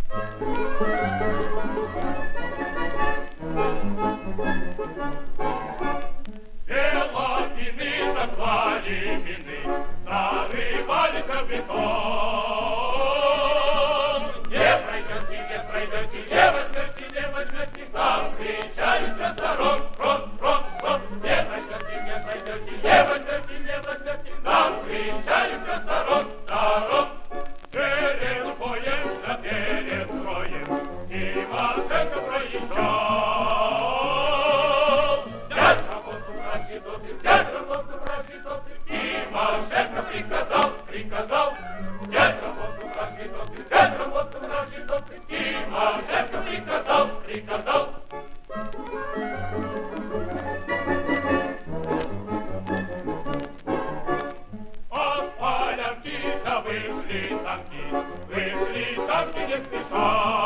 Белокины так валимины зарывались в бетон. Не пройдете, не пройдете, не возьмете, не возьмете, нам кричали с сторон. Фронт, фронт, фронт. Не пройдете, не пройдете, не возьмете, не возьмете, нам кричали с сторон, сторон. Перед боем, да перед строем Тимошенко проезжал. Взять работу вражьи доты, взять работу вражьи доты, Тимошенко приказал, приказал. Взять работу вражьи доты, взять работу вражьи доты, Тимошенко приказал, приказал. Вышли танки не спеша,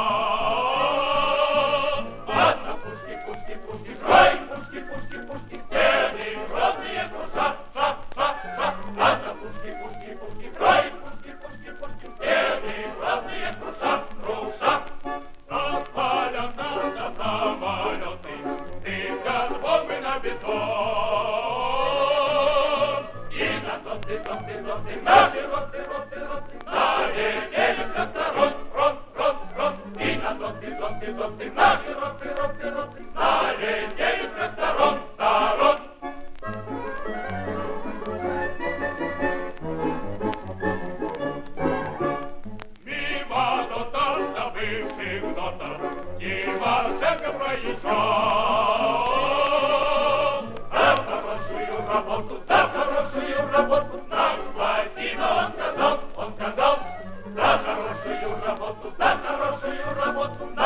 а за пушки, пушки, пушки, крой, пушки, пушки, пушки, стены грозные круша, ша, ша, ша, а за пушки, пушки, пушки, крой, пушки, пушки, пушки, стены грозные круша, круша. Распалят нам на самолеты, сыпят бомбы на бетон, и на доты, доты, доты, наши роты, роты, роты, налетели со сторон, фронт, фронт, фронт, и на доты, доты, доты, наши роты, роты, роты, налетели со сторон, сторон. Мимо дотов, до бывших дотов, Тимошенко проезжал. За хорошую работу, за хорошую работу, нам спасибо, он сказал, он сказал. За хорошую работу, на